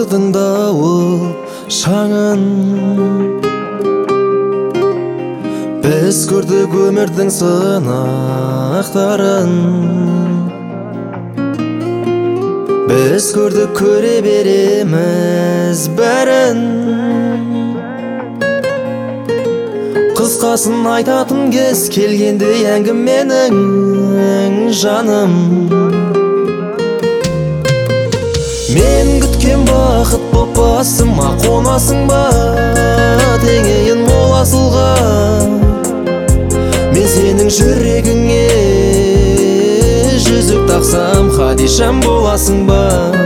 ғұмырдың дауыл шаңын, біз көрдік өмірдің сынақтарын, біз көрдік көре береміз бәрін. Қысқасын айтатын кез келгенде әңгіменің жаным. Мен күткен бақыт боп басыма қонасың ба, теңейін мол асылға. Мен сенің жүрегіңе жүзік тақсам, хадишам боласың ба.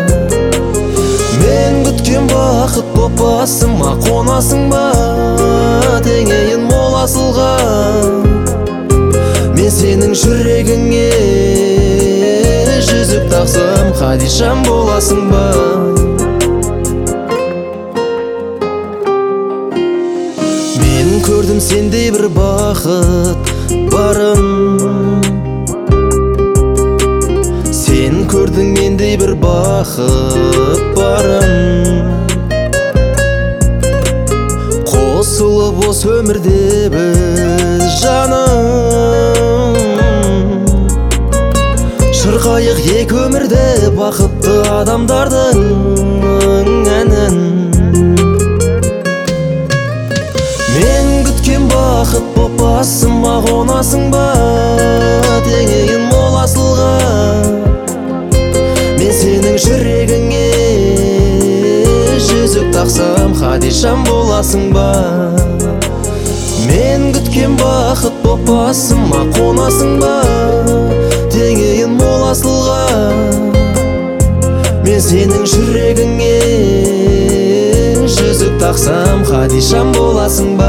Мен күткен бақыт боп басыма қонасың ба, теңейін мол асылға. Мен сенің жүрегіңе жүзік тақсам, хадишам боласың ба. Мен көрдім сендей бір бақыт барын, сен көрдің мендей бір бақыт барын. Қосылып осы өмірде біз жаным, шырқайық екі өмірде бақытты адамдардың әнін. Мен күткен бақыт боп басыма қонасың ба, теңейін мол асылға. Мен сенің жүрегіңе жүзік тақсам, хадишам боласың ба. Мен күткен бақыт боп басыма қонасың ба, теңейін мол асылға. Мен сенің жүрегіңе жүзік тақсам, хадишам боласың ба.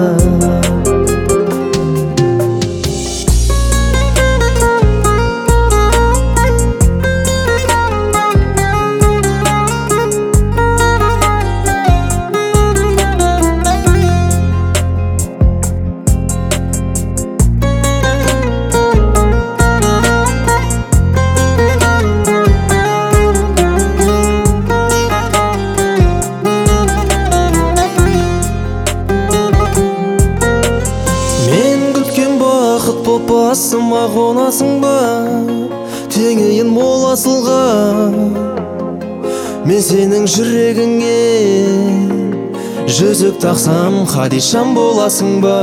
Басыма қонасың ба, теңейін мол асылға. Мен сенің жүрегіңе жүзік тақсам, хадишам боласың ба.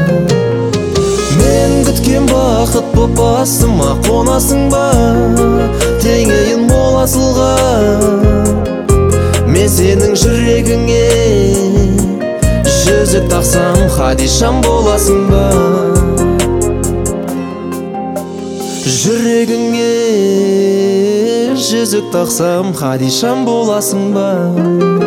Мен күткен бақыт боп басыма қонасың ба, теңейін мол асылға. Мен сенің жүрегіңе жүзік тақсам, хадишам боласың ба. Жүрегіңе жүзік тақсам, хадишам боласың ба.